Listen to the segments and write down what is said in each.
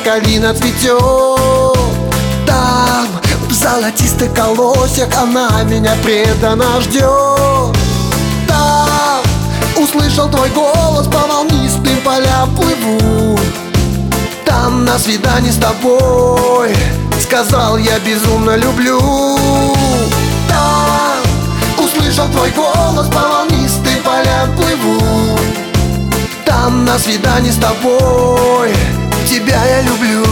калина цветет. Там в золотистых колосьях она меня преданно ждет. Там услышал твой голос, по волнистым полям плыву. Там на свидании с тобой сказал я безумно люблю. Там услышал твой голос, по волнистым полям плыву. Там на свидании с тобой тебя я люблю.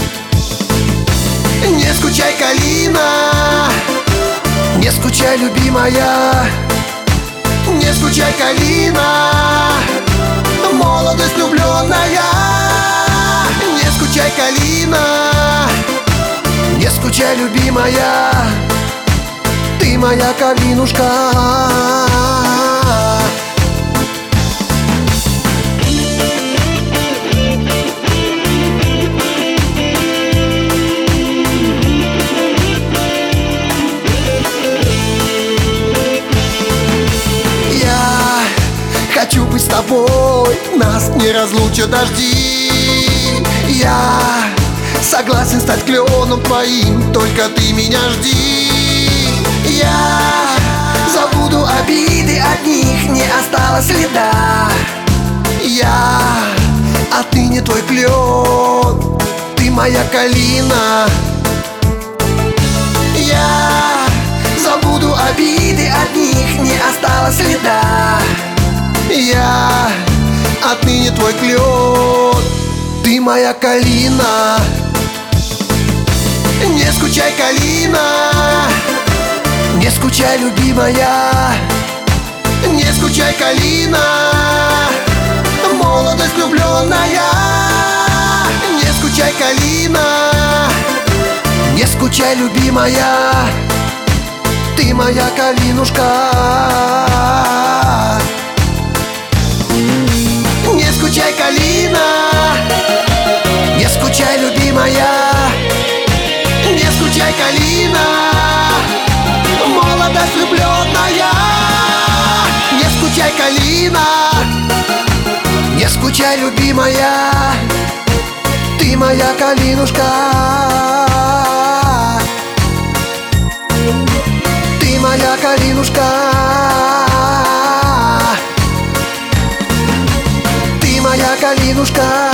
Не скучай, калина, не скучай, любимая. Не скучай, калина, молодость влюбленная. Не скучай, калина, не скучай, любимая. Ты моя калинушка. Хочу быть с тобой, нас не разлучат дожди. Я согласен стать кленом твоим, только ты меня жди. Я забуду обиды, от них не осталось следа. Я отныне твой клен, ты моя калина. Я забуду обиды, от них не осталось следа. Я отныне твой клен, ты моя калина. Не скучай, калина, не скучай, любимая. Не скучай, калина, молодость влюбленная. Не скучай, калина, не скучай, любимая. Ты моя калинушка. Не скучай, калина, не скучай, любимая. Не скучай, калина, молодость влюбленная. Не скучай, калина, не скучай, любимая. Ты моя калинушка. Ты моя калинушка. Моя калинушка.